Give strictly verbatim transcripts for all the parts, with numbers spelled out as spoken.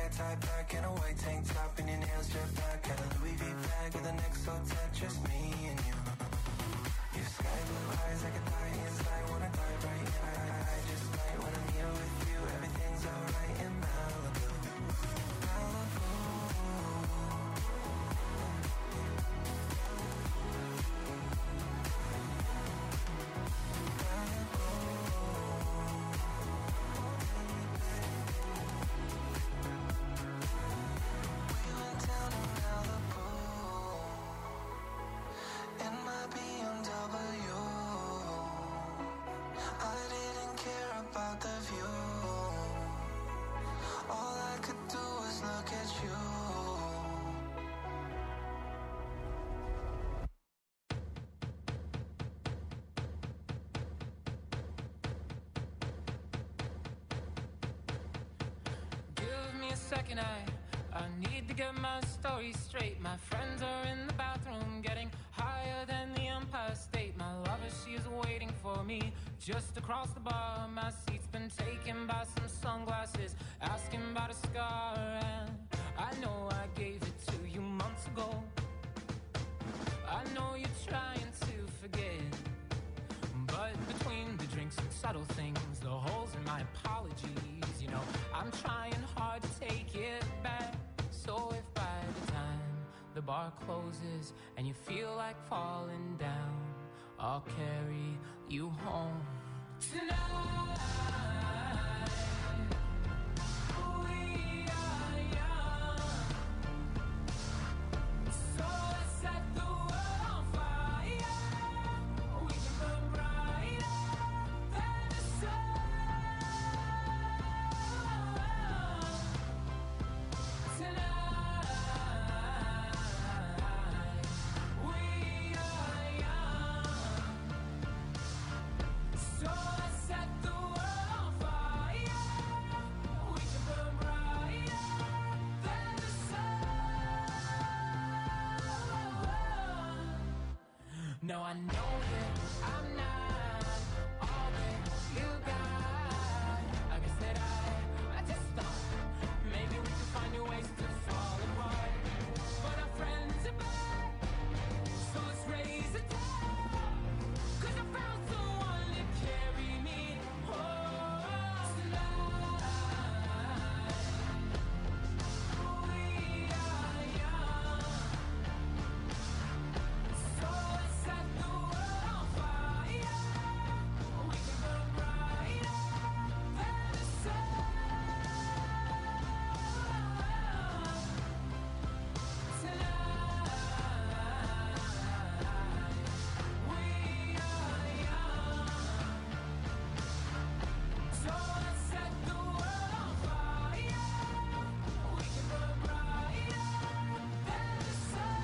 hair tied back in a white tank top and your nails jet black. Got a Louis V bag with a neck so tight, just me and you. Your sky blue eyes, I could die inside, wanna dive right in. I, I, I just might when I'm here with you, everything's alright in Malibu. Malibu. Second, I, I need to get my story straight. My friends are in the bathroom getting higher than the Empire State. My lover, she is waiting for me just across the bar. My seat's been taken by some sunglasses, asking about a scar. And I know I gave it to you months ago. I know you're trying to forget, but between the drinks and subtle things, the holes in my apologies, you know, I'm trying hard to take it back. So if by the time the bar closes and you feel like falling down, I'll carry you home tonight. No, I know that I'm not all that you got. I guess that I, I just thought maybe we could find new ways to fall apart. But our friends are back, so let's raise a toast. Cause I found someone to carry me home tonight. We are young, so let's set the world on fire. We can burn brighter than the sun tonight. We are young, so let's set the world on fire. We can burn brighter than the sun.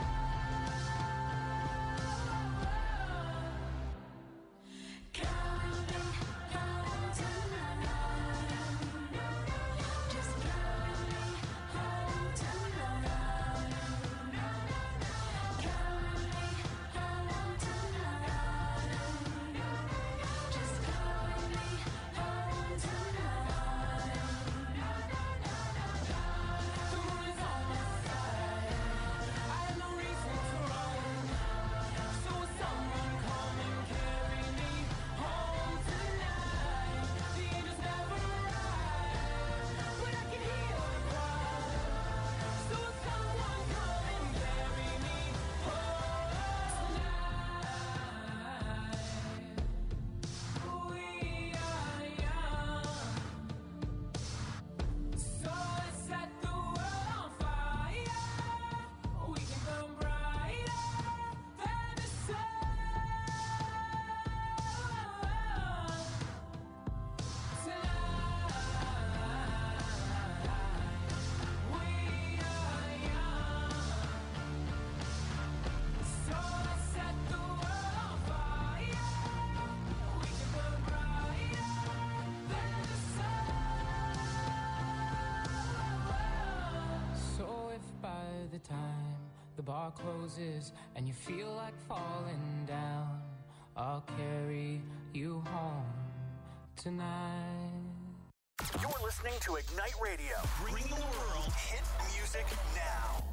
So if by the time the bar closes and you feel like falling down, I'll carry you home tonight. You're listening to Ignite Radio, bringing the world hit music now.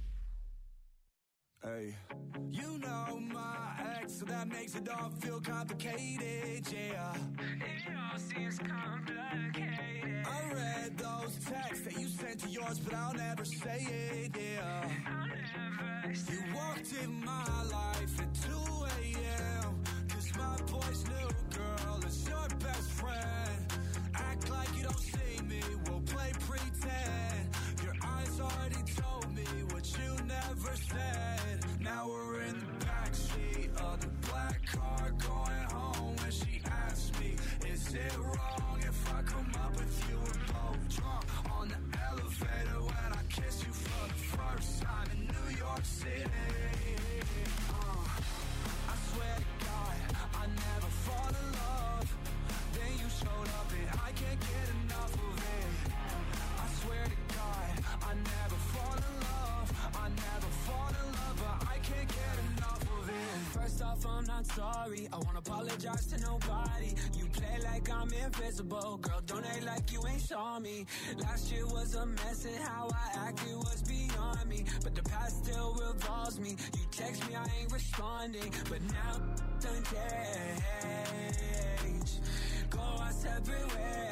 Hey, you know my ex, so that makes it all feel complicated, yeah. It all seems complicated. I read those texts that you sent to yours, but I'll never say it, yeah. I'll never say You walked in my life at two a.m. Cause my boy's new girl is your best friend. Act like you don't see me, we'll play pretend. Your eyes already told me what you never said. Now we're in the backseat of the black car going home. And she asked me, is it wrong if I come up with you? We're both drunk on the elevator when I kiss you for the first time in New York City. Uh, I swear to God, I never fall in love. Then you showed up and I can't get enough of it. I swear to God, I never fall in love. I never fall in love, but I can't get enough of it. First off, I'm not sorry. I won't apologize to nobody. You play like I'm invisible. Girl, don't act like you ain't saw me. Last year was a mess and how I acted was beyond me. But the past still revolves me. You text me, I ain't responding. But now done change. Go our separate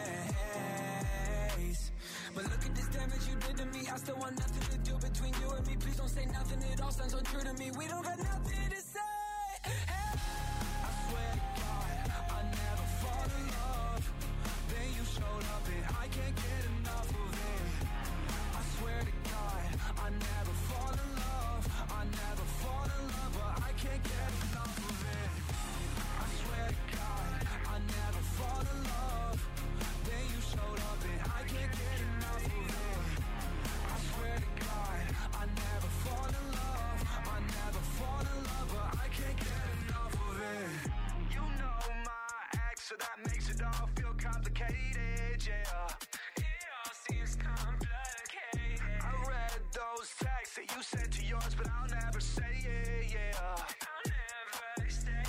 ways. But look at this damage you did to me. I still want nothing to do between you and me. Please don't say nothing, it all sounds untrue to me. We don't got nothing to say. Hey. I swear to God, I never fall in love. Then you showed up and I can't get enough of it. I swear to God, I never fall in love. I never fall in love, but I can't get enough of it. I swear to God, I never fall in love. Then you showed up and I can't get enough of it. I swear to God, I never fall in love. I never fall in love, but I can't get enough of it. You know my ex, so that makes it all feel complicated, yeah. It all seems complicated. I read those texts that you sent to yours, but I'll never say it, yeah. I'll never stay.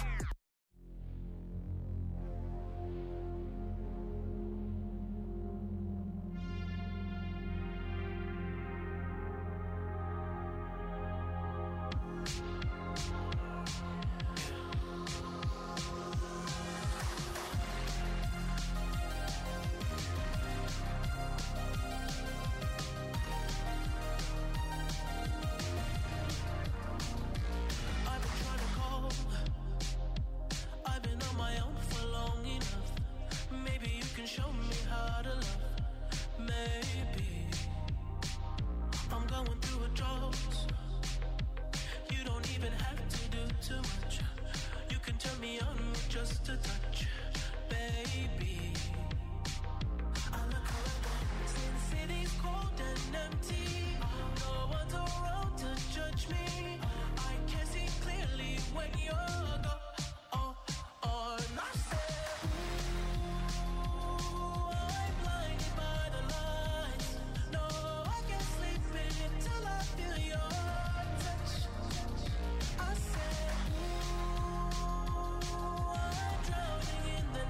I've been trying to call. I've been on my own for long enough. Maybe you can show me how to love. Maybe I'm going through a drought. You don't even have to do too much. You can turn me on with just a touch, baby. I look around since city's cold and empty. No one's around to judge me. I can see clearly when you're gone. Oh, oh, and I said, ooh, I'm blinded by the lights. No, I can't sleep until I feel your touch. I said, ooh, I'm drowning in the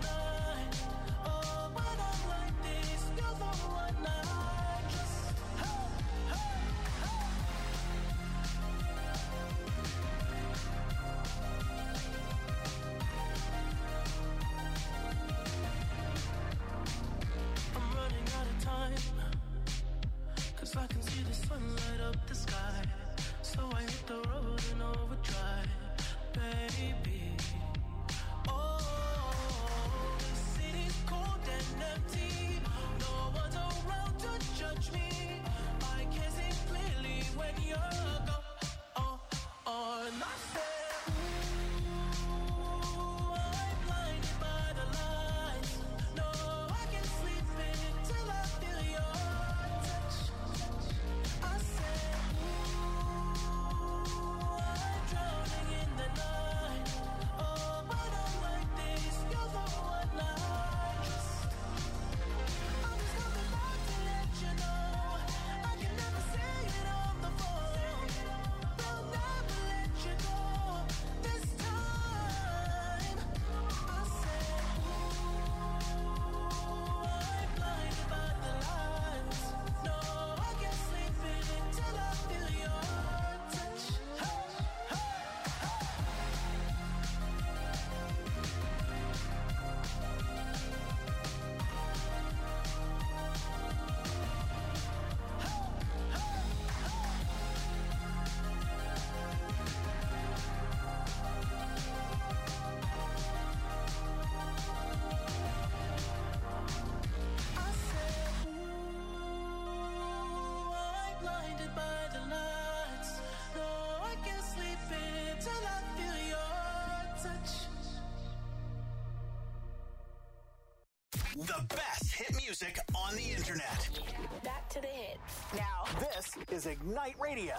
The best hit music on the internet. Back to the hits. Now, this is Ignite Radio.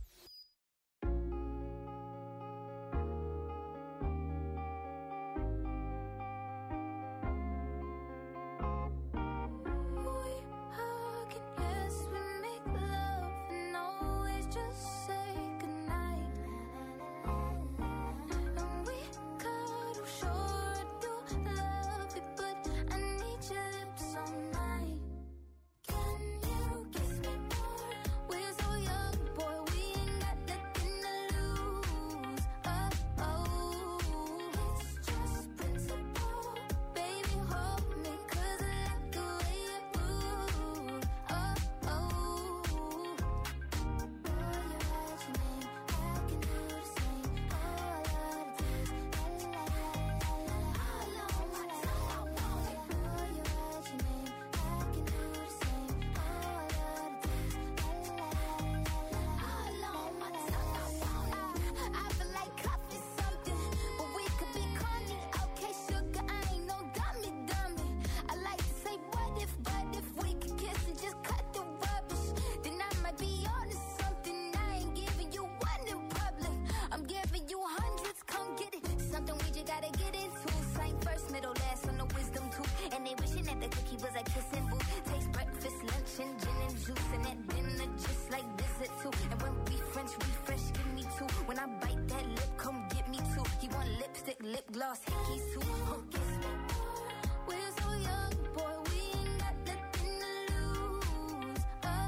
Lip gloss, hickeys too. Oh, guess what? We're so young, boy, we ain't got nothing to lose. Oh,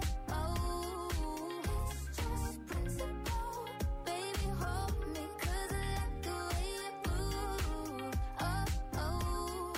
oh, it's just principle. Baby, hold me, cause I like the way you move. Oh, oh,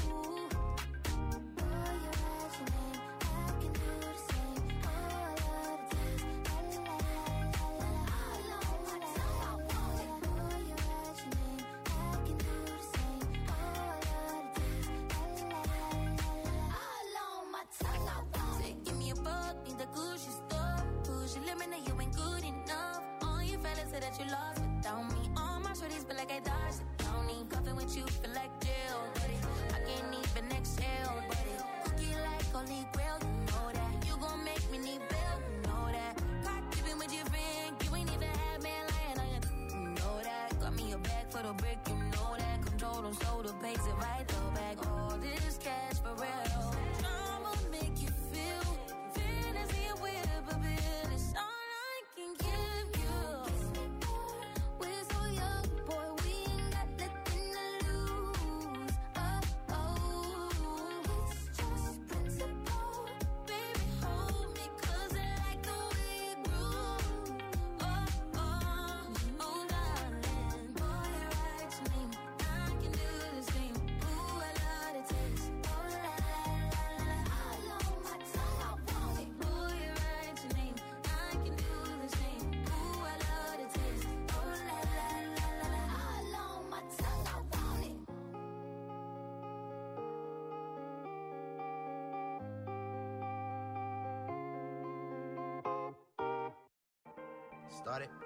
boy, you write your name, I can do the same. Oh, I love the taste, la la la la la. All on my tongue, I want it. Boy, you write your name, I can do the same. Oh, I love the taste, la la la la la. All on my tongue, I want it. Give me a buck, need the Gucci store. Push your limit, now you ain't good enough. All your fellas say that you lost without me. All my shorties feel like I dodged the county. Cuffing with you feel like jail, daddy. I can't even exhale, daddy. Cookie like holy grail, you know that. You gon' make me need bail, you know that. Caught keeping with your friend, you ain't even had man lying on you, you know that. Got me a bag for the brick, you know that. Control them, so the pays it right, throw back all this cash for real. I'ma make you feel fantasy with a bill. It's all I can give you. We're so young, boy, we ain't got nothing to lose. Oh, oh, it's just principle. Baby, hold me, cause I like the way you groove. Oh, oh, oh, darling. Boy, you write your name, I can do the same. Ooh, I love the taste. Oh, la, la, la, la. All on my tongue, I want it. Boy, you write your name, I can do the same. Ooh, I love the taste. Oh, la, la, la, la, la. All on my tongue, I want it. Started.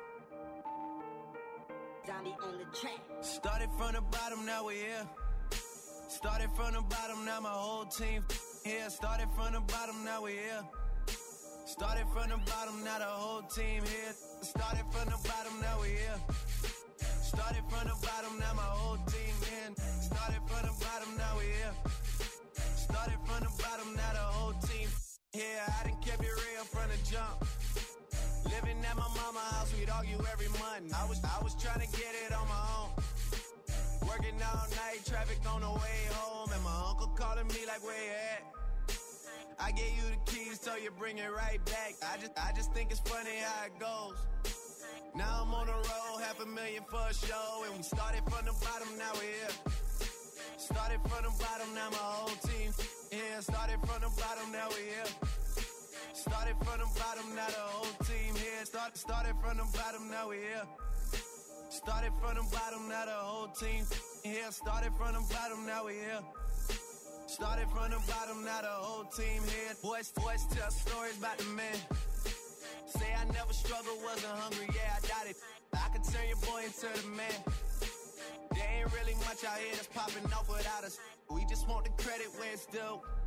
Zombie on the track. Started from the bottom, now we're here. Started from the bottom, now my whole team here. Started from the bottom, now we're here. Started from the bottom, now the whole team here. Started from the bottom, now we're here. Started from the bottom, now my whole team in. Started from the bottom, now we're here. Started from the bottom, now the whole team here. I done kept it real from the jump. Living at my mama's house, we'd argue every month. I was I was trying to get it on my own. Working all night, traffic on the way home, and my uncle calling me like, where you at? I gave you the keys, so you bring it right back. I just I just think it's funny how it goes. Now I'm on the road, half a million for a show, and we started from the bottom, now we're here. Started from the bottom, now my whole team here. Started from the bottom, now we're here. Started from the bottom, now the whole team here. Start, started from the bottom, now we're here. Started from the bottom, now the whole team here. Started from the bottom, now we're here. Started from the bottom, now the whole team here. Boys, boys tell stories about the man. Say I never struggled, wasn't hungry, yeah, I doubt it. I could turn your boy into the man. There ain't really much out here that's popping off without us. We just want the credit where it's due.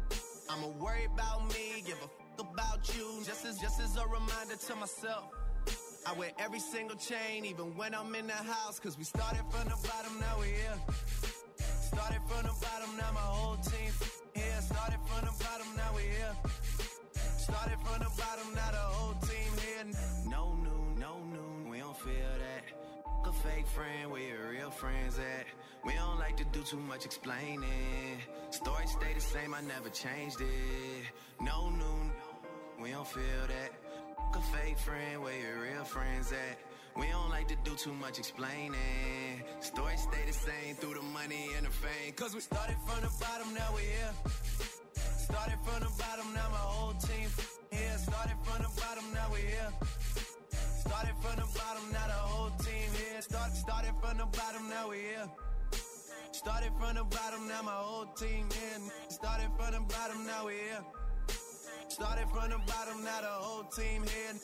I'ma worry about me, give a fuck about you. Just as, just as a reminder to myself. I wear every single chain, even when I'm in the house. Cause we started from the bottom, now we're here. Started from the bottom, now my whole team here. Started from the bottom, now we're here. Started from the bottom, now the whole team here. No noon, no noon, we don't feel that. A fake friend, where your real friends at? We don't like to do too much explaining. Stories stay the same, I never changed it. No noon, we don't feel that. A fake friend, where your real friends at? We don't like to do too much explaining. Stories stay the same through the money and the fame. Cause we started from the bottom, now we're here. Started from the bottom, now my whole team here. Started from the bottom, now we're here. Started from the bottom, now the whole team here. Start, started from the bottom, now we're here. Started from the bottom, now my whole team here. Started from the bottom, now we're here. Started from the bottom, now the whole team here.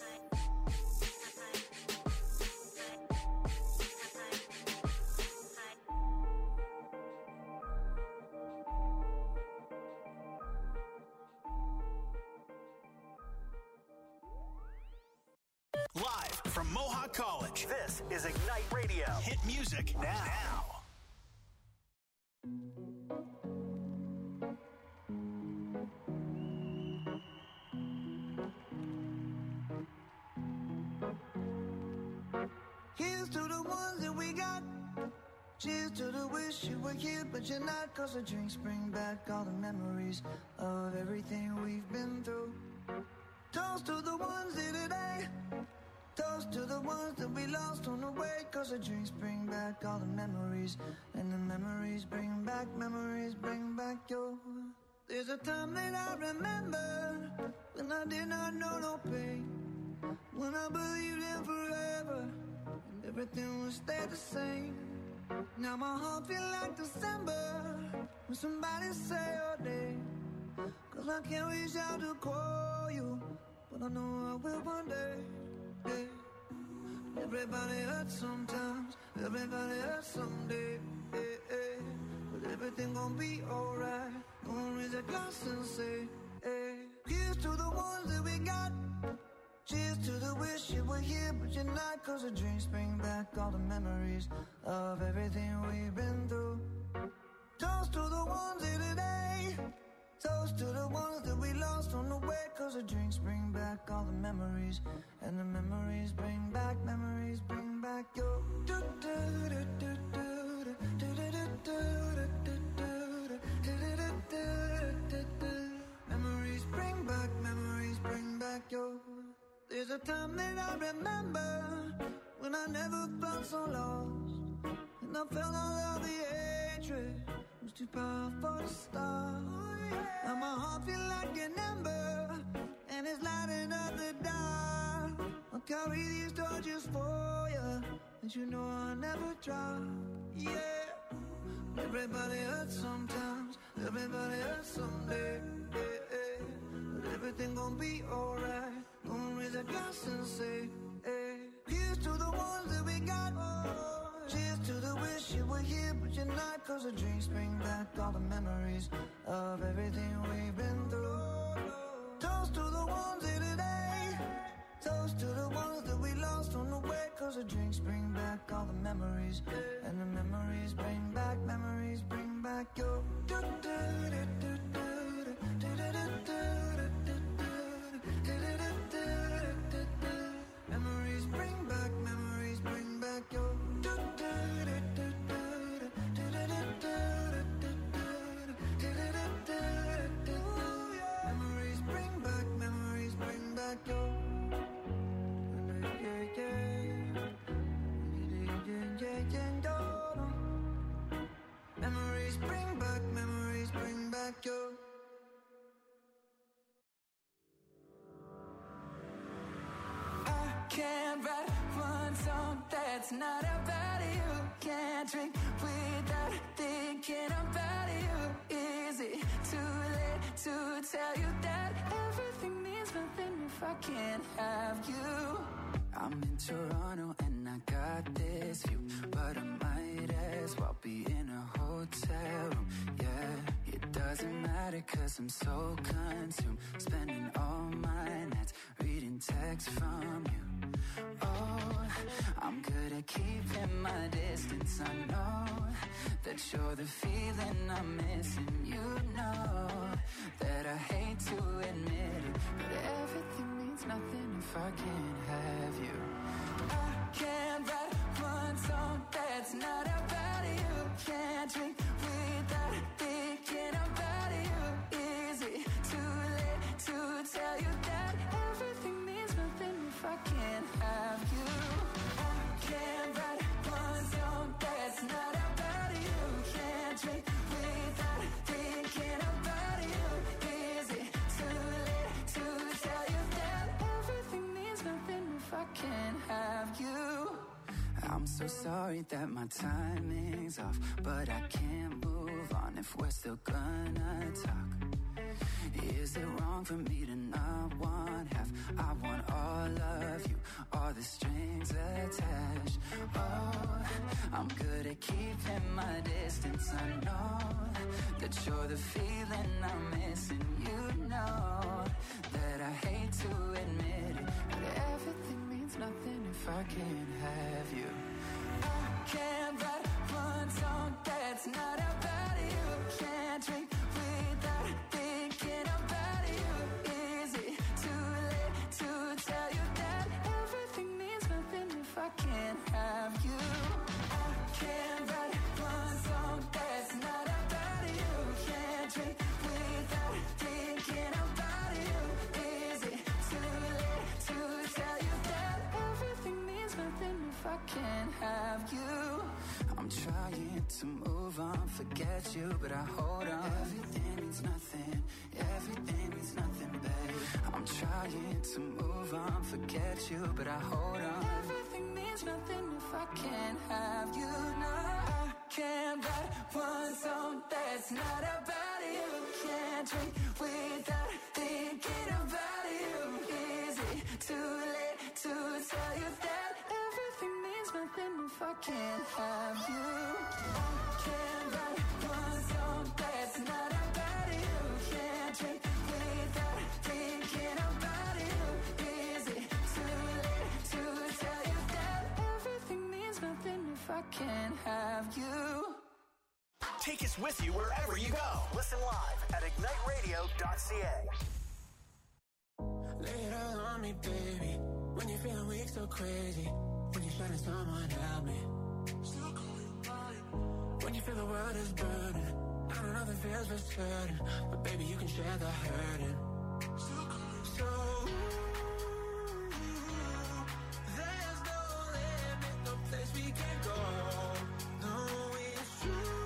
Live from Mohawk College, this is Ignite Radio. Hit music now. now. Here's to the ones that we got. Cheers to the wish you were here, but you're not. Cause the drinks bring back all the memories of everything we've been through. Toast to the ones here today. Toast to the ones that we lost on the way. Cause the drinks bring back all the memories. And the memories bring back, memories bring back your. There's a time that I remember when I did not know no pain. When I believed in forever and everything would stay the same. Now my heart feel like December when somebody say your name. Cause I can't reach out to call you, but I know I will one day. Yeah. Everybody hurts sometimes, everybody hurts someday. Yeah, yeah. But everything gon' be alright. Gonna raise a glass and say, hey. Here's to the ones that we got. Cheers to the wish you were here, but you're not. Cause the drinks bring back all the memories of everything we've been through. Toast to the ones here today. Toast to the ones that we lost on the way. Cause the drinks bring back all the memories. And the memories bring back, memories bring back your. Memories bring back, memories bring back your. There's a time that I remember when I never felt so lost. And I felt all of the hatred was too powerful to stop. Now my heart feel like an ember, and it's lighting up the dark. I'll carry these torches for you, and you know I'll never drop. Yeah. Everybody hurts sometimes, everybody hurts someday. Yeah, yeah. But everything gon' be alright. Gonna raise a glass and say, hey. Here's to the ones that we got. Oh. Cheers to the wish you were here, but you're not. Cause the drinks bring back all the memories of everything we've been through. Toast to the ones here today. Toast to the ones that we lost on the way. Cause the drinks bring back all the memories. And the memories bring back, memories bring back your. Memories bring back, memories bring back your. Memories bring back, memories bring back your. Memories bring back, memories bring back your. Can't write one song that's not about you. Can't drink without thinking about you. Is it too late to tell you that everything means nothing if I can't have you? I'm in Toronto and I got this view, but I might as well be in a hotel room. Yeah, it does doesn't matter cause I'm so consumed, spending all my nights reading texts from you. Oh, I'm good at keeping my distance. I know that you're the feeling I'm missing. You know that I hate to admit it, but everything means nothing if I can't have you. I can't write one song that's not about you. Can't drink without thinking about you. Is it too late to tell you that everything means nothing if I can't have you? I can't write one song that's not about you. Can't drink without thinking about you. Is it too late to tell you that everything means nothing if I can't have you? I'm so sorry that my timing's off, but I can't move on if we're still gonna talk. Is it wrong for me to not want half? I want all of you, all the strings attached. Oh, I'm good at keeping my distance. I know that you're the feeling I'm missing. You know that I hate to admit it, but everything means nothing if I can't have you. I can't write one song that's not about you. Can't drink without thinking about you. Is it too late to tell you that everything means nothing if I can't have you? I can't write one song that's not about you. Can't drink without thinking about you. Is it too late to tell you that everything means nothing if I can't have you? I'm trying to move on, forget you, but I hold on. Everything means nothing, everything means nothing, babe. I'm trying to move on, forget you, but I hold on. Everything means nothing if I can't have you. No, I can't write one song that's not about you. Can't drink without thinking about you. Is it too late to tell you that everything means nothing if I can't have you? I can't write one song that's not about you. Can't drink without thinking about you. Is it too late to tell you that everything means nothing if I can't have you? Take us with you wherever you go. Listen live at ignite radio dot c a. Lay it all on me, baby. When you're feeling weak, so crazy. When you're trying to someone help me. Still call you mine. When you feel the world is burning. I don't know the feels for certain, but baby, you can share the hurting. Still call you so. There's no limit, no place we can go. No, it's true.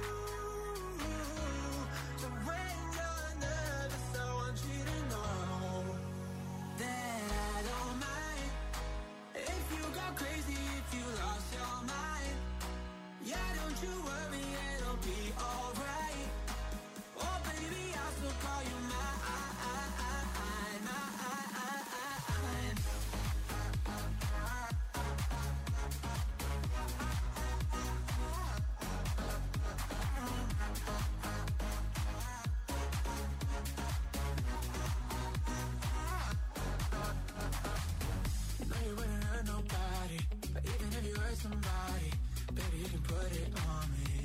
So when you're nervous, I want you to know that I don't mind if you go crazy, if you lost your mind. Yeah, don't you worry, it'll be alright. Oh baby, I'll still call you mine. Somebody, baby, you can put it on me.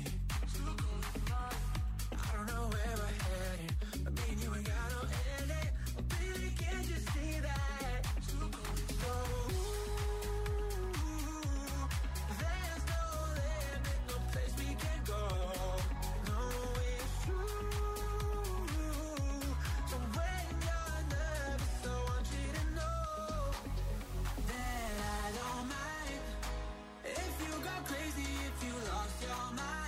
I don't know where we're heading, but me and you ain't got no ending. Oh, baby, can't you see that? So, there's no limit, no place we can go. No, it's true. So when you're nervous, I want you to know that I don't mind if you go crazy, if you lost your mind.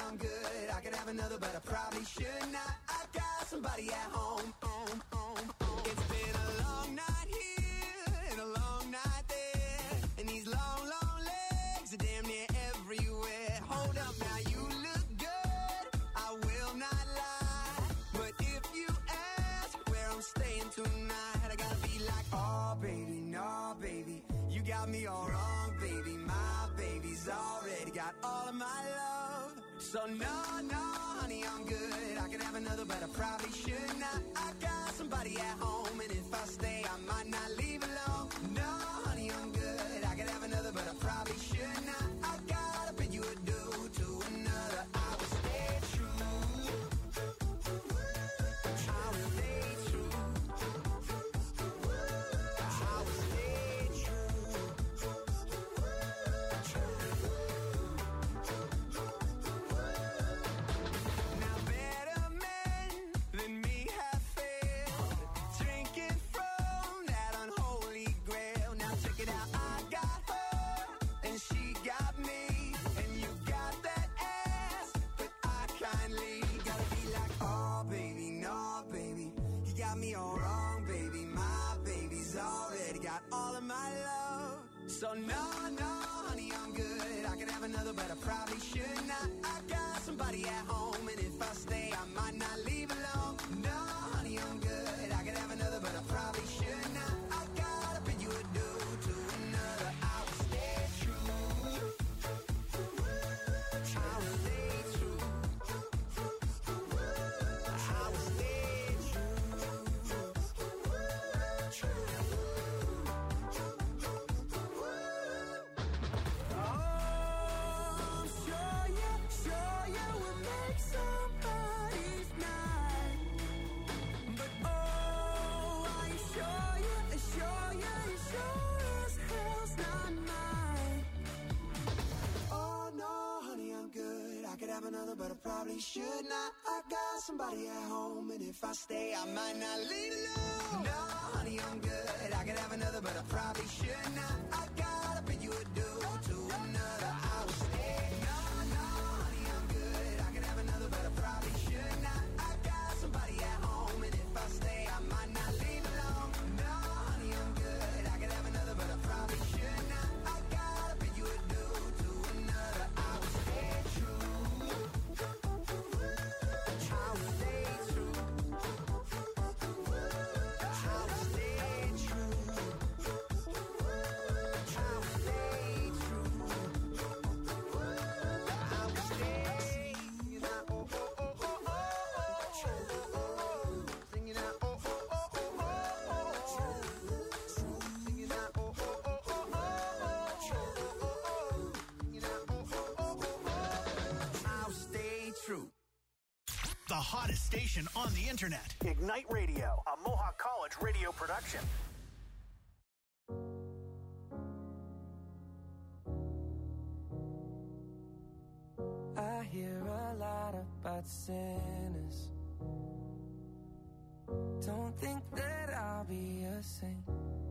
I'm good. I could have another, but I probably should not. I got somebody at home. home, home, home. It's been a long night here and a long night there, and these long, long legs are damn near everywhere. Hold up now, you look good, I will not lie, but if you ask where I'm staying tonight, I gotta be like, oh baby, no baby, you got me all wrong, baby. My baby's already got all of my love. So no, no, honey, I'm good. I could have another, but I probably should not. I got somebody at home, and if I stay, I might not leave alone. No, honey, I'm good. I could have another, but I probably should not. I gotta bid you adieu to another. I will stay true. I will stay true. I will stay true. Now better men than me have failed, drinking from that unholy grail. Now check it out, I got her and she got me, and you got that ass, but I kindly gotta be like, oh baby, no baby, you got me all wrong, baby. My baby's already got all of my love. So no, no, honey, I'm good. I could have another, but I probably should not. I got somebody at home, and if I stay, I might not leave alone. No, honey, I'm good. I could have another, but I probably should not. I gotta bid you adieu to another. I will stay true. I will stay true. I will stay Oh, sure you, sure you would make somebody's night. But oh, are you sure you, sure you, sure as hell's not mine. Oh no, honey, I'm good. I could have another, but I probably should not. I got somebody at home, and if I stay, I might not leave alone. No, honey, I'm good. I could have another, but I probably should not. I gotta bid you adieu to another. I will stay. No, no, honey, I'm good. I could have another, but I probably should not. I got somebody at home, and if I stay, I might not leave alone. No, honey, I'm good. I could have another, but I probably should not. I gotta bid you adieu to another. I will stay true. I will stay true. I will stay true. I will stay true. I will stay. Singing out, oh, oh, oh, oh, oh, oh. Singing out, oh, oh, oh, oh, oh, oh. Singing out, oh, oh, oh, oh, oh, oh. Singing out, oh, oh, oh, oh, oh. I'll stay true. The hottest station on the internet. Ignite Radio, a Mohawk College radio production. I hear a lot about sinners. Don't think that I'll be a saint,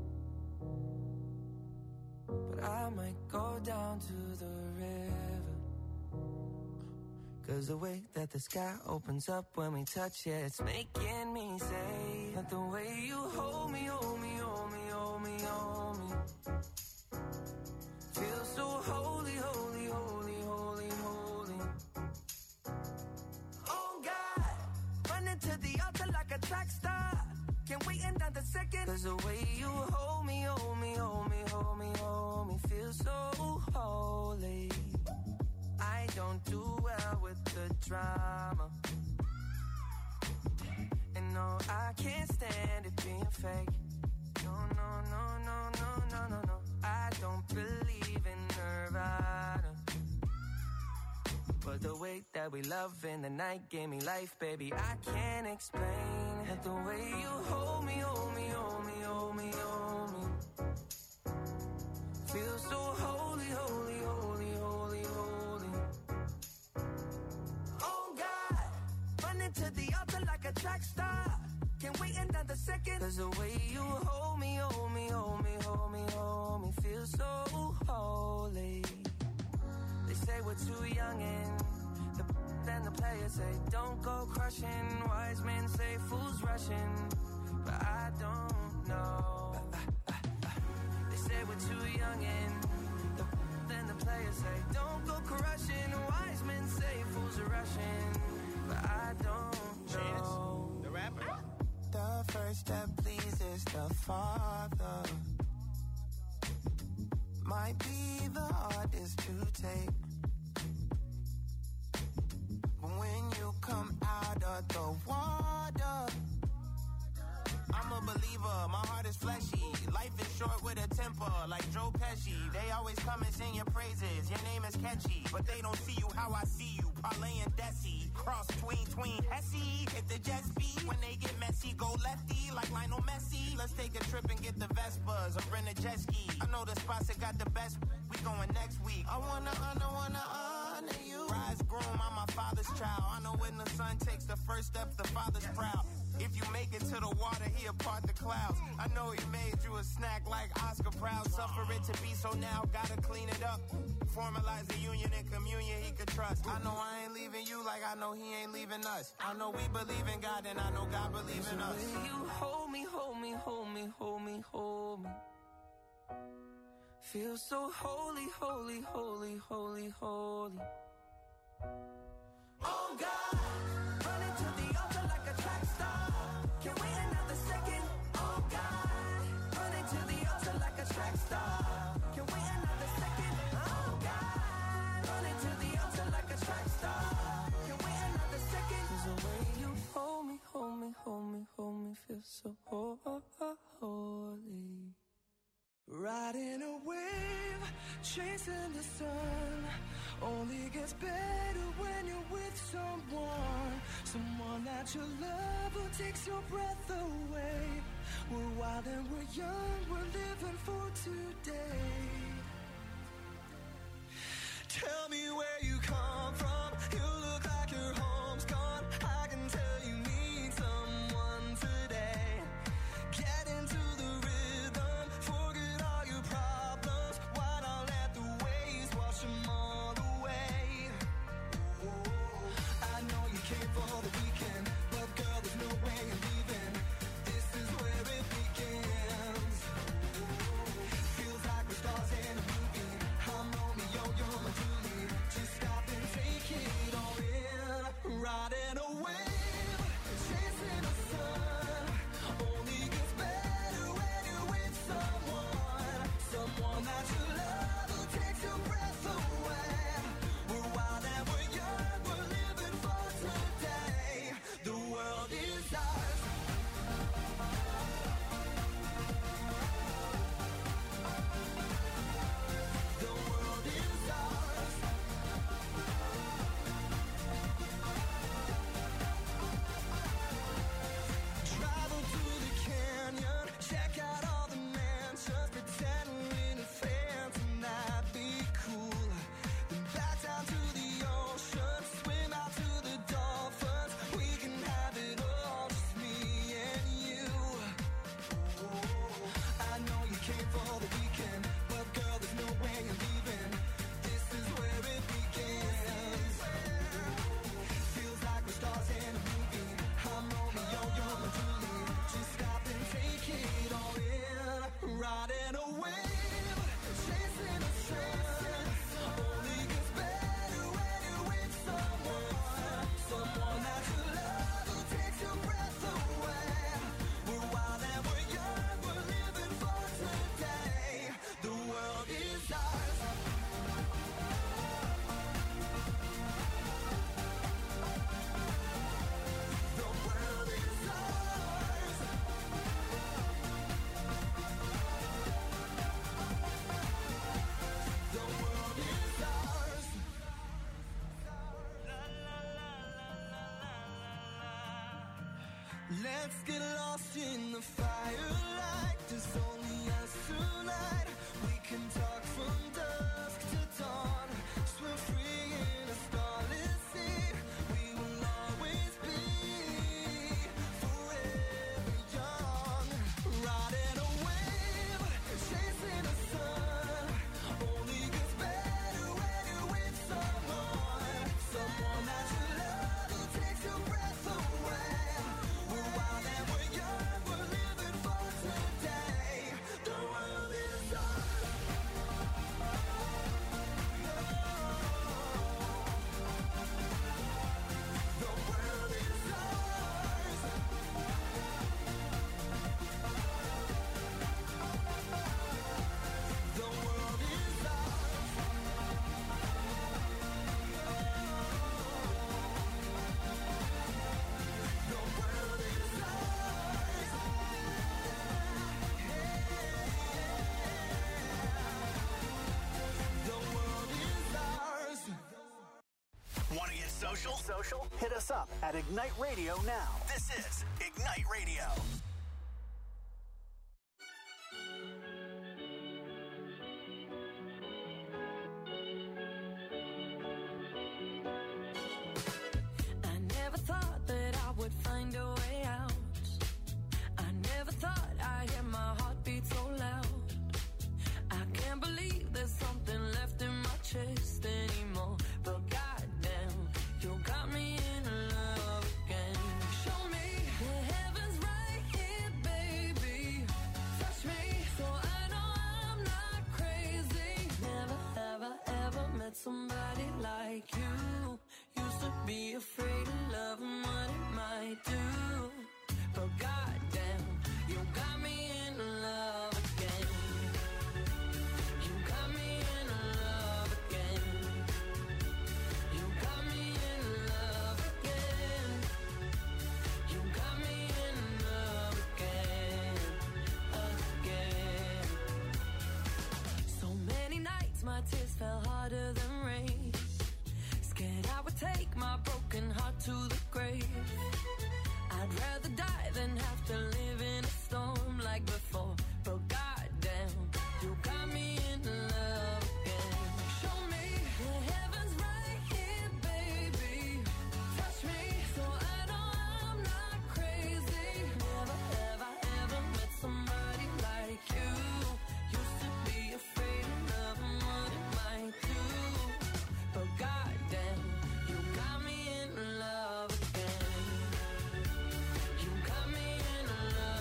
but I might go down to the river. Cause the way that the sky opens up when we touch it, it's making me say that the way you hold me, hold me, hold me, hold me, hold me, feel so holy, holy, holy, holy, holy. Oh God, running to the altar like a track star. Can't wait another second. Cause the way you hold me, hold me, hold me, hold me, hold me, feel so holy. I don't do well with the drama, and no, I can't stand it being fake. No, no, no, no, no, no, no, no. I don't believe in Nirvana, but the way that we love in the night gave me life, baby. I can't explain that the way you hold me, hold me, hold me, hold me, hold me, feel so holy, holy, holy, holy, holy. Oh God, running to the altar like a track star. Can't wait another second. Cause the way you hold me, hold me, hold me, hold me, hold me, feel so holy. They say we're too young and the players say don't go crushing. Wise men say fools rushing, but I don't know. They say we're too young and the, then the players say don't go crushing. Wise men say fools are rushing, but I don't know. Chance, the rapper. The first step pleases the Father. Might be the hardest to take, but when you come out of the water, I'm a believer, my heart is fleshy. Life is short with a temper, like Joe Pesci. They always come and sing your praises, your name is catchy, but they don't see you how I see you. Parlay and Desi, cross tween, tween, Hesse. Hit the jet speed, when they get messy, go lefty, like Lionel Messi. Let's take a trip and get the Vespas, or rent a jet ski. I know the spots that got the best, we going next week. I wanna honor, wanna honor you. Rise groom, I'm my father's child. I know when the son takes the first step, the father's proud. If you make it to the water, he'll part the clouds. I know he made you a snack like Oscar Proud. Suffer it to be, so now gotta clean it up. Formalize the union and communion he could trust. I know I ain't leaving you like I know he ain't leaving us. I know we believe in God and I know God believes in us. You hold me, hold me, hold me, hold me, hold me. Feel so holy, holy, holy, holy, holy. Oh God, running to the altar like a track star. Can't wait another second. Oh God, running to the altar like a track star. Can't wait another second. Oh God, running to the altar like a track star. Can't wait another second. 'Cause the way you hold me, hold me, hold me, hold me, feel so holy. Riding a wave, chasing the sun. Only gets better when you're with someone. Someone that you love who takes your breath away. We're wild and we're young, we're living for today. Tell me where you come from. You look like your home's gone. I can tell you need someone today. Get into the rhythm, forget all your problems. Why not let the waves wash them all away? I know you came for the weekend, but girl, there's no way you're leaving. This is where it begins. Feels like we're stars in a movie. I'm Romeo, you're my Julie. Just stop and take it all in. Riding a wave, chasing the sun. Only gets better when you're with someone. Someone that you love who takes your breath away. We're wild and we're young, we're living for today. The world is ours. The world is ours. Travel to the canyon, check out all the mansions, pretend we're in a phantom, that'd be cool. Then back down to the ocean, swim out to the dolphins. We can have it all, just me and you. I know you came for the weekend, but girl, there's no way you're leaving. This is where it begins. Feels like we're stars in a movie. I'm Romeo, you're my Julie. Just stop and take it all in. Riding a wave, chasing a sun. Only gets better when you're with someone. Someone that you love who takes your breath away. We're wild and we're young, we're living for today. The world is ours. The world is ours. The world is ours. Let's get lost in the firelight. There's only us tonight. We can talk from dusk to dawn. Swim free in a starless sea. We will always be forever young. Riding a wave, chasing the sun. Only gets better when you're with someone. Someone that you love who Social? Social? Hit us up at Ignite Radio now. This is Ignite Radio. I never thought that I would find a way out. I never thought I'd hear my heartbeat so loud. I can't believe there's something left in my chest anymore. But goddamn, you got me in love again. Show me the heavens right here, baby. Touch me so I know I'm not crazy. Never, ever, ever met somebody like you. Used to be afraid of love and what it might do. But goddamn, you got me in love again. You got me in love again. You got me in love again. You got me in love again, again. So many nights my tears fell harder than rain. Scared I would take my broken heart to the grave. I'd rather die than have to live in a storm like before. But goddamn, you got me in love again. Show me the heavens right here, baby. Touch me so I know I'm not crazy. Never, ever, ever met somebody like you. Used to be afraid of love and what it might do. But goddamn, you got me in love again. You got me in love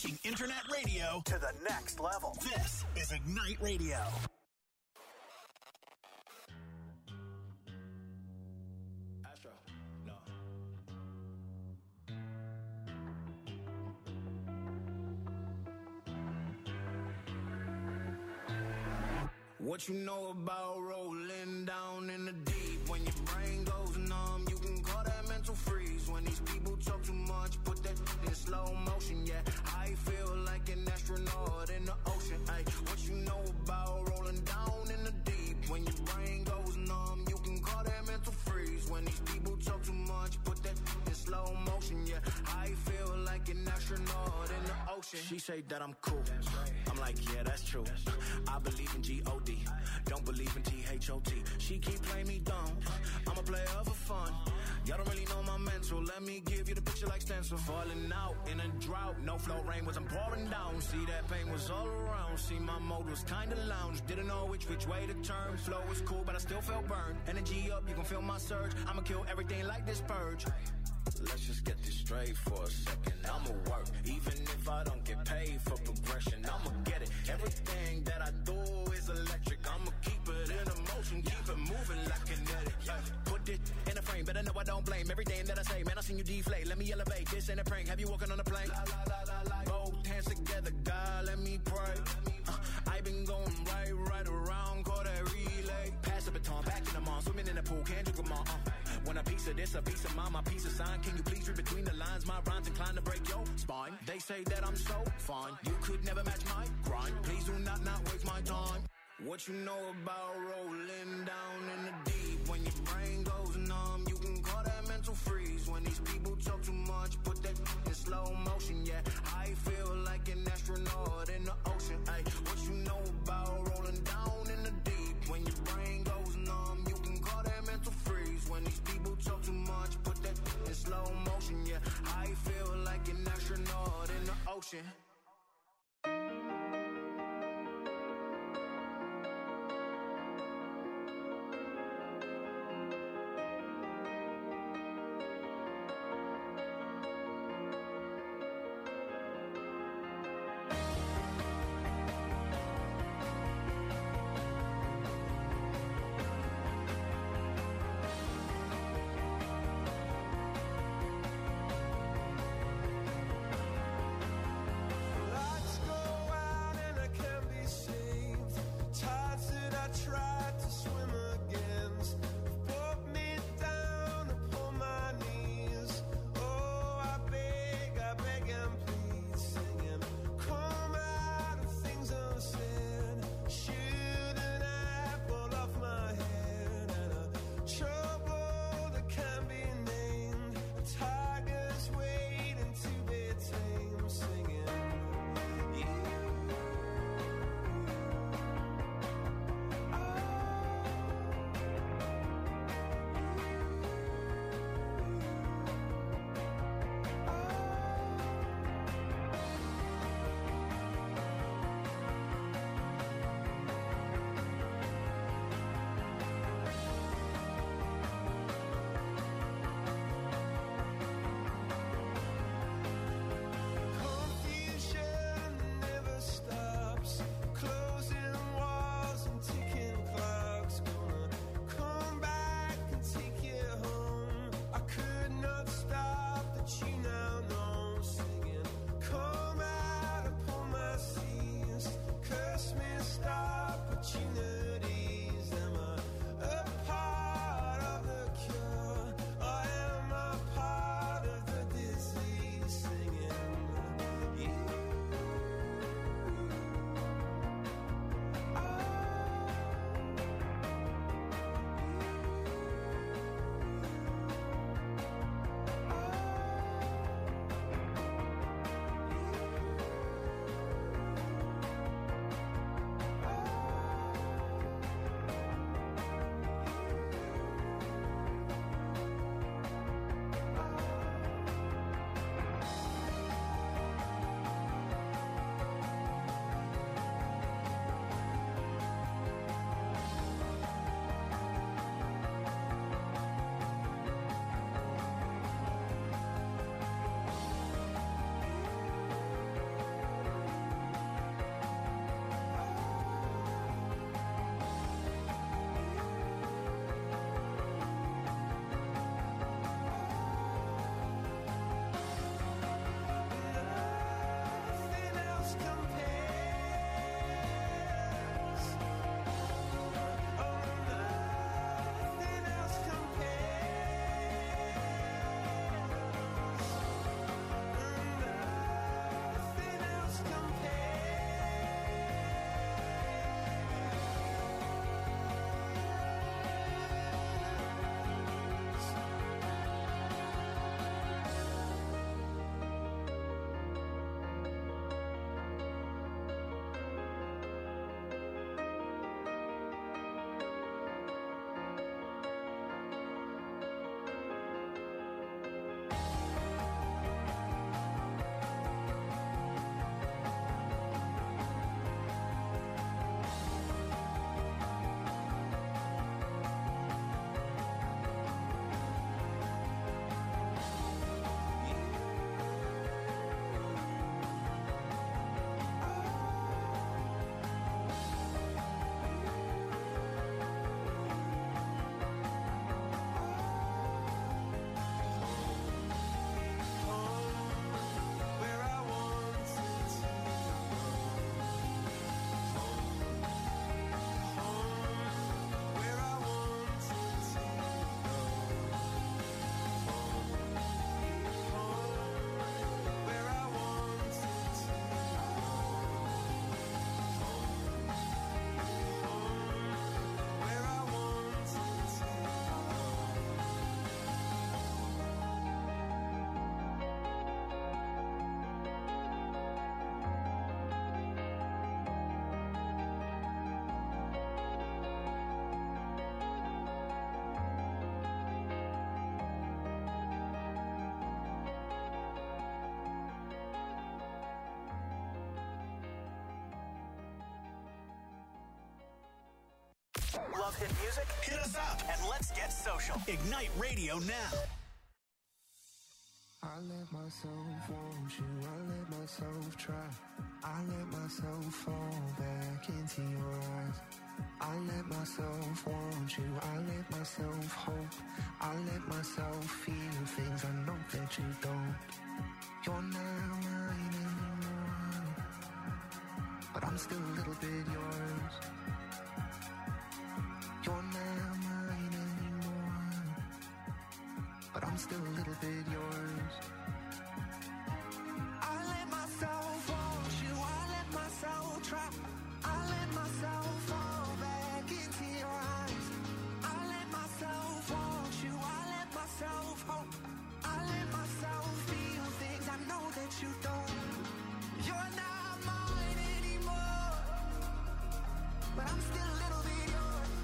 Taking internet radio to the next level. This is Ignite Radio. Astro, no. What you know about rolling down in the deep? When your brain goes numb, you can call that mental freeze. When these people talk too much, put that in slow motion, yeah. I feel like an astronaut in the ocean, ay. What you know about rolling down in the deep? When your brain goes numb, you can call that mental freeze. When these people talk too much, put that in slow motion, yeah. I feel like an astronaut in the ocean. She say that I'm cool. I'm like, yeah, that's true. I believe in G O D. Don't believe in T H O T. She keep playing me dumb. I'm a player for fun. Y'all don't really know my mental. Let me give you the picture like stencil. Falling out in a drought. No flow rain was I'm pouring down. See that pain was all around. See my mode was kinda lounge. Didn't know which which way to turn. Flow was cool, but I still felt burned. Energy up, you can feel my surge. I'ma kill everything like this purge. Let's just get this straight for a second. I'ma work, even if I don't get paid for progression. I'ma get it. Everything that I do is electric. I'ma keep it in a motion, keep it moving like kinetic. Put it in a frame, better know I don't blame everything that I say. Man, I seen you deflate. Let me elevate. This ain't a prank. Have you walking on a plane? Both hands together, God, let me pray. Uh, I been going right, right around, call that relay. Pass the baton, back in the mall, swimming in the pool, can't drink them all. Uh. When a piece of this, a piece of mine, my piece of sign. Can you please read between the lines? My rhymes inclined to break your spine. They say that I'm so fine. You could never match my grind. Please do not not waste my time. What you know about rolling down in the deep? When your brain goes numb, you can call that mental freeze. When these people talk too much, put that in slow motion, yeah. I feel like an astronaut in the ocean, ay. What you know about rolling down in the deep? When your brain goes numb, you can call that mental freeze. When these people talk too much, put that in slow motion, yeah. I feel like an astronaut in the ocean. love hit music? Hit us up and let's get social. Ignite Radio now. I let myself want you, I let myself try. I let myself fall back into your eyes. I let myself want you, I let myself hope. I let myself feel things I know that you don't. You're not mine anymore, but I'm still a little bit yours. You're not mine anymore, but I'm still a little bit yours. I let myself want you, I let myself try. I let myself fall back into your eyes. I let myself want you, I let myself hope. I let myself feel things I know that you don't. You're not mine anymore, but I'm still a little bit yours.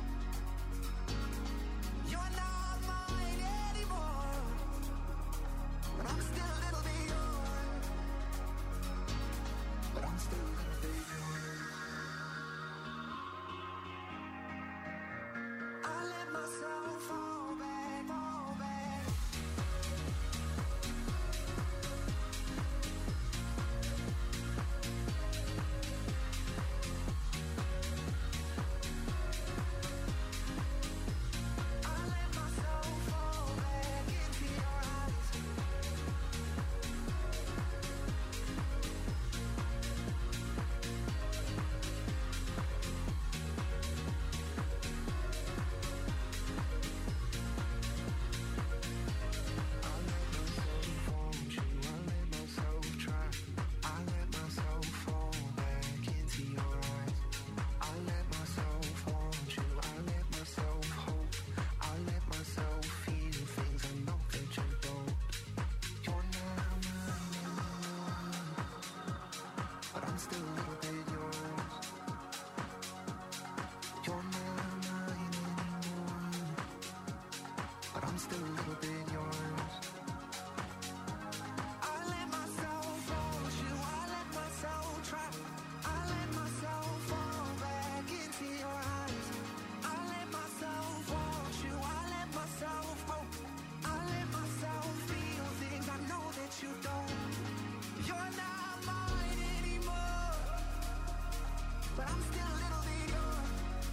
You're not mine anymore, but I'm still a little bit yours. But I'm still a little bit yours. I let myself fall back, fall back. I let myself fall back into your eyes. I let myself want you, I let myself try. I let myself fall back into your eyes. I let myself want you, I let myself hope. I let myself feel things I know that you don't. You're not mine anymore, but I'm still a little bit yours. You're not mine anymore, but I'm still a little bit yours. I let myself want you, I let myself try. I let myself fall back into your eyes. I let myself want you, I let myself hope. I let myself feel things I know that you don't. You're not mine anymore, but I'm still a little bit yours.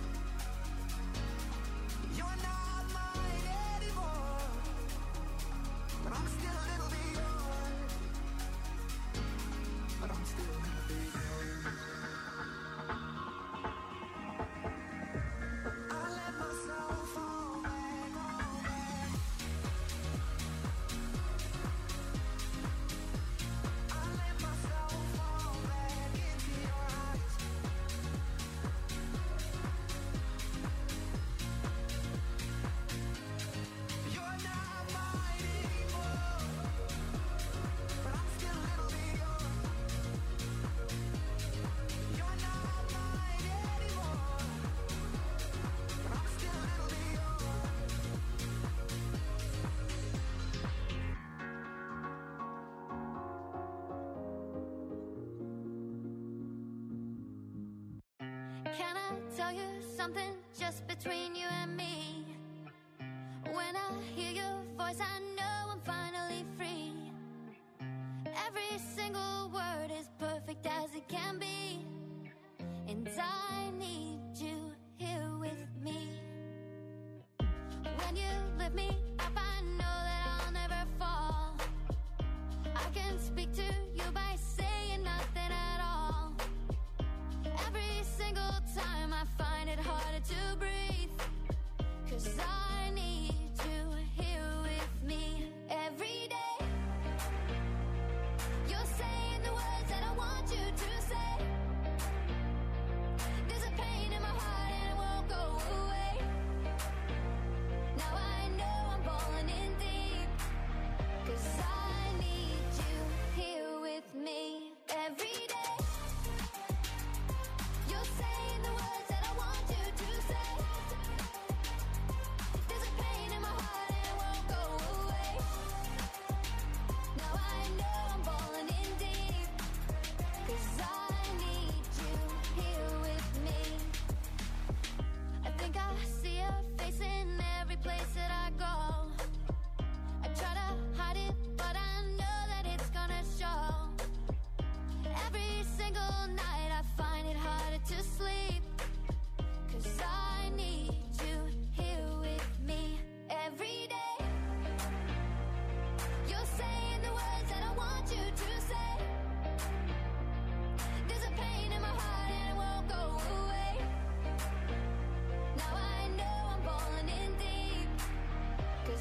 You're not mine anymore, but I'm still a little bit yours. But I'm still a little bit yours. I let myself fall back, fall back. I let myself fall back into your eyes. You're not mine anymore, but I'm still a little bit yours. You're not mine anymore, but I'm still a little bit yours. Can I tell you something just between you and me? When I hear your voice, I know I'm finally free. Every single word is perfect as it can be, and I need you here with me. When you lift me up, I know that I'll never fall. I can speak to you by saying nothing at all. Every single time I find it harder to breathe, 'cause I need you here with me every day. You're saying the words that I want you to say. There's a pain in my heart and it won't go away. Now I know I'm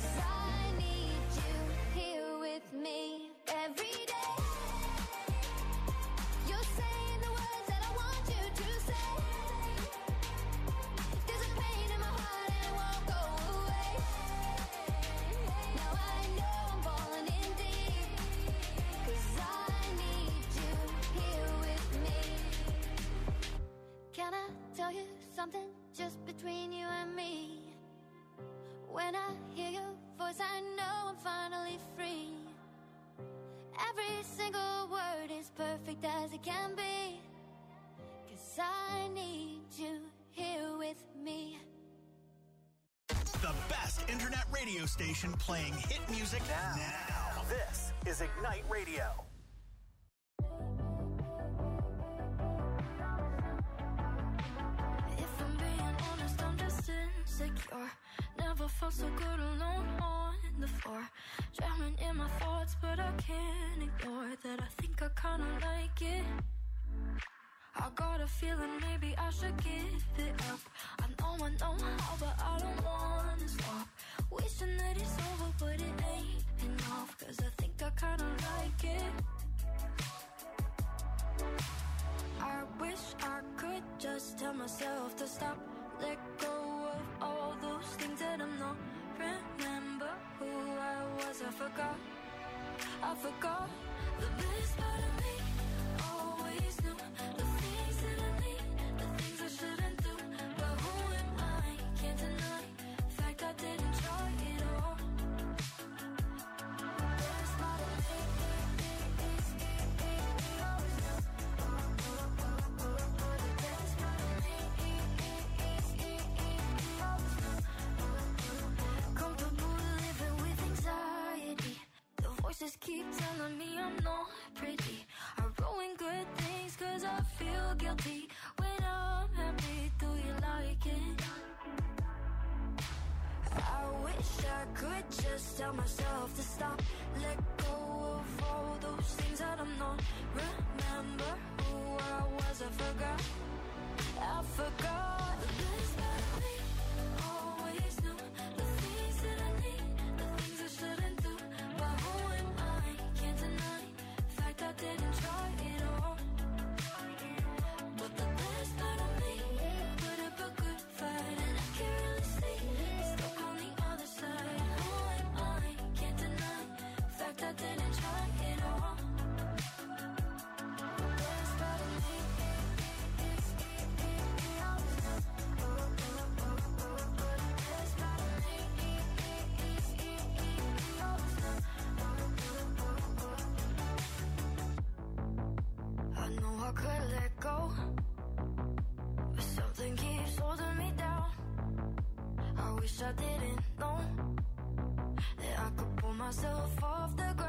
'Cause I need you here with me every day. You're saying the words that I want you to say. There's a pain in my heart and it won't go away. Now I know I'm falling in deep, 'cause I need you here with me. Can I tell you something just between you and me? When I hear your voice, I know I'm finally free. Every single word is perfect as it can be, 'cause I need you here with me. The best internet radio station playing hit music now. now. This is Ignite Radio. If I'm being honest, I'm just insecure. Never felt so good alone on the floor. Drowning in my thoughts, but I can't ignore that I think I kinda like it. I got a feeling maybe I should give it up. I know I know how, but I don't wanna stop. Wishing that it's over, but it ain't enough, 'cause I think I kinda like it. I wish I could just tell myself to stop, let go of all those things that I'm not. Remember who I was, I forgot, I forgot. The best part of me always knew the things that I need, the things I shouldn't do. But who am I? Can't deny the fact I didn't try it all. The best part of me always knew. The best part of me always knew. Comfortable living with anxiety. The voices keep telling me I'm not pretty. I ruin good things 'cause I feel guilty. When I'm happy, do you like it? I wish I could just tell myself to stop, let go of all those things that I'm not. Remember who I was, I forgot, I forgot. The best part of me always knew the things that I need, the things I shouldn't do. But who am I? Can't deny the fact I didn't try it all. But the best part of me put up a good fight, and I can't really see it's stuck on the other side. Who am I? Can't deny the fact I didn't try it all. The best part of me I know I could let go, but something keeps holding me down. I wish I didn't know that I could pull myself off the ground.